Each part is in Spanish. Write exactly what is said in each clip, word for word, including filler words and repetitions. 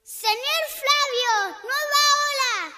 Señor Flavio, nueva ola.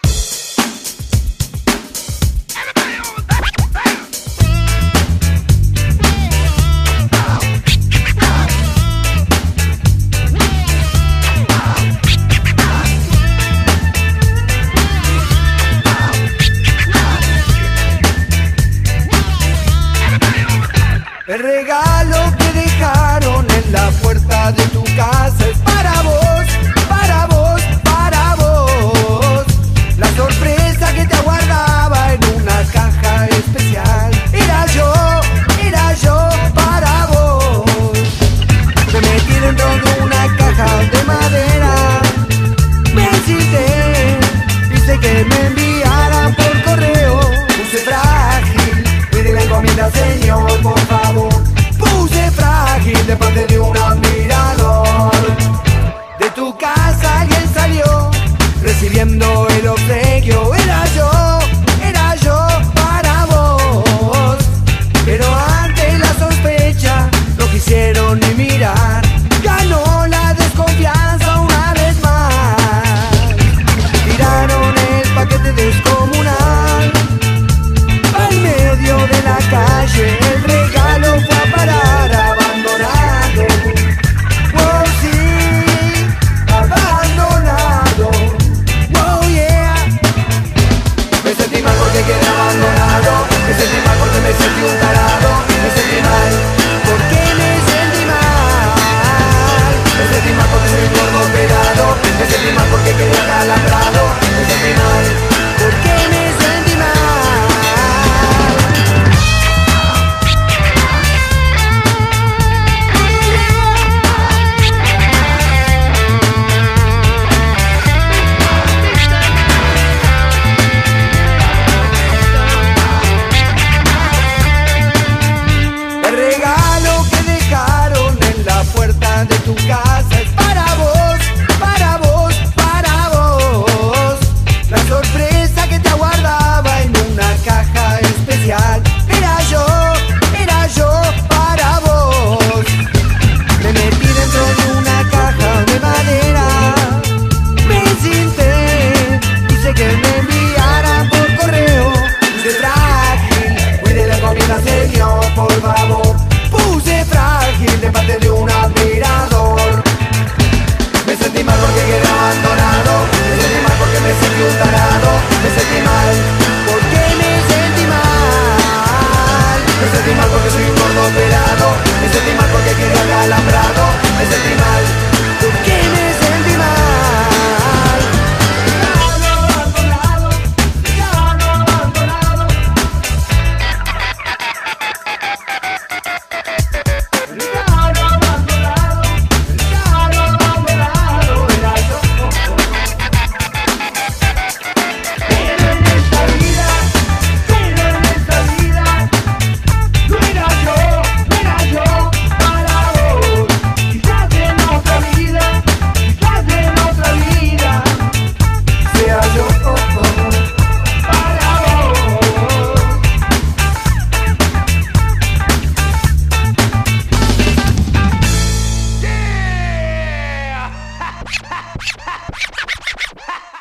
El regalo que dejaron en la puerta de tu casa es para vos, para vos, para vos. La sorpresa que te aguardaba en una caja especial era yo, era yo para vos. Te metí dentro de una caja de madera, me hiciste, hice que me enviaran por correo. Puse frágil, pide la encomienda, señor, por favor. Puse frágil de parte de un admirador. De tu casa alguien salió, recibiendo el obsequio.